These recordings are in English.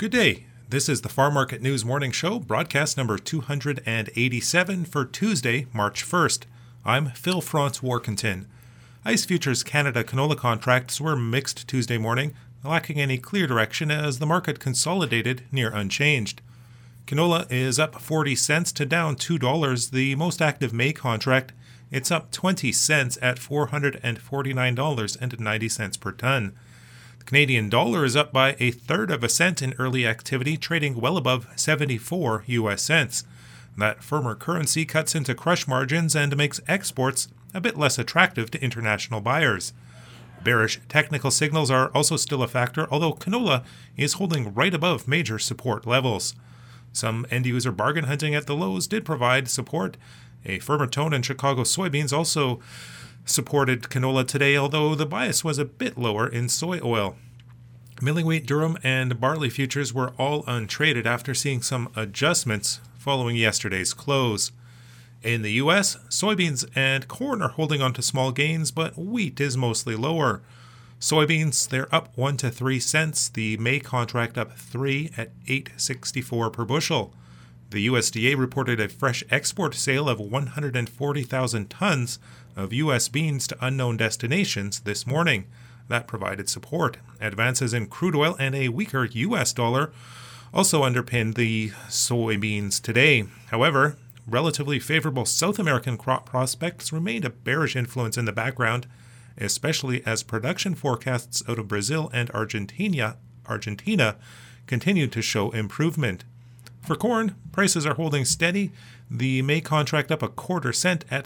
Good day. This is the Farm Market News Morning Show, broadcast number 287 for Tuesday, March 1st. I'm Phil Francois-Warkentin. ICE Futures Canada canola contracts were mixed Tuesday morning, lacking any clear direction as the market consolidated near unchanged. Canola is up 40 cents to down $2. The most active May contract, it's up 20 cents at $449.90 per ton. The Canadian dollar is up by a third of a cent in early activity, trading well above 74 U.S. cents. That firmer currency cuts into crush margins and makes exports a bit less attractive to international buyers. Bearish technical signals are also still a factor, although canola is holding right above major support levels. Some end-user bargain hunting at the lows did provide support. A firmer tone in Chicago soybeans also supported canola today, although the bias was a bit lower in soy oil. Milling wheat, durum, and barley futures were all untraded after seeing some adjustments following yesterday's close. In the U.S., soybeans and corn are holding on to small gains, but wheat is mostly lower. Soybeans, they're up 1 to 3 cents. The May contract up 3 at $8.64 per bushel. The USDA reported a fresh export sale of 140,000 tons of U.S. beans to unknown destinations this morning. That provided support. Advances in crude oil and a weaker U.S. dollar also underpinned the soybeans today. However, relatively favorable South American crop prospects remained a bearish influence in the background, especially as production forecasts out of Brazil and Argentina continued to show improvement. For corn, prices are holding steady. The May contract up a quarter cent at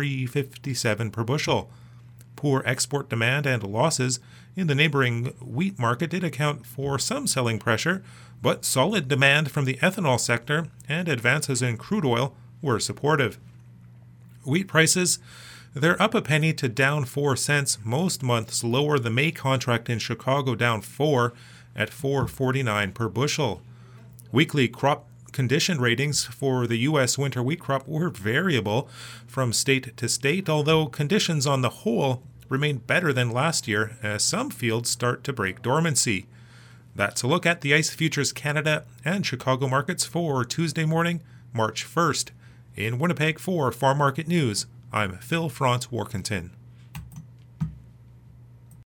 $3.57 per bushel. Poor export demand and losses in the neighboring wheat market did account for some selling pressure, but solid demand from the ethanol sector and advances in crude oil were supportive. Wheat prices, they're up a penny to down 4 cents. Most months lower. The May contract in Chicago down 4 at $4.49 per bushel. Weekly crop condition ratings for the U.S. winter wheat crop were variable from state to state, although conditions on the whole remain better than last year as some fields start to break dormancy. That's a look at the ICE Futures Canada and Chicago markets for Tuesday morning, March 1st. In Winnipeg for Farm Market News, I'm Phil Francois-Warkentin.